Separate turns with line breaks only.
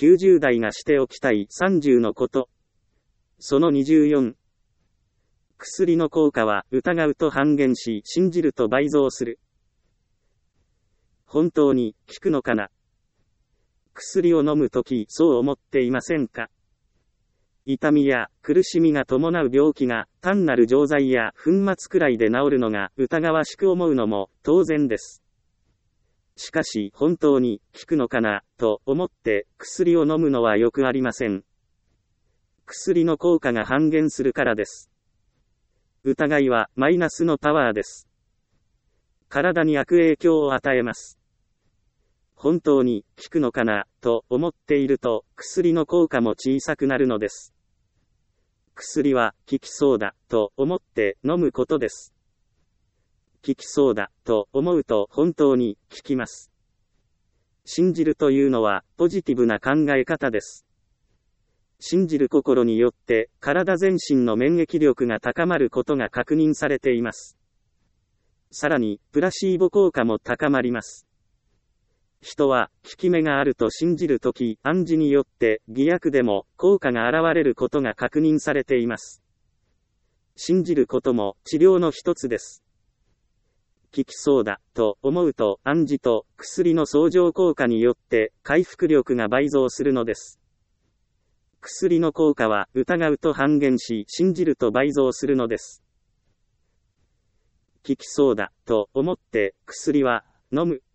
90代がしておきたい30のこと。その24。薬の効果は疑うと半減し、信じると倍増する。本当に効くのかな。薬を飲むとき、そう思っていませんか？痛みや苦しみが伴う病気が単なる錠剤や粉末くらいで治るのが疑わしく思うのも当然です。しかし本当に効くのかなと思って薬を飲むのはよくありません。薬の効果が半減するからです。疑いはマイナスのパワーです。体に悪影響を与えます。本当に効くのかなと思っていると薬の効果も小さくなるのです。薬は効きそうだと思って飲むことです。効きそうだと思うと本当に効きます。信じるというのはポジティブな考え方です。信じる心によって体全身の免疫力が高まることが確認されています。さらにプラシーボ効果も高まります。人は効き目があると信じるとき、暗示によって偽薬でも効果が現れることが確認されています。信じることも治療の一つです。効きそうだと思うと暗示と薬の相乗効果によって回復力が倍増するのです。薬の効果は疑うと半減し、信じると倍増するのです。効きそうだと思って薬は飲む。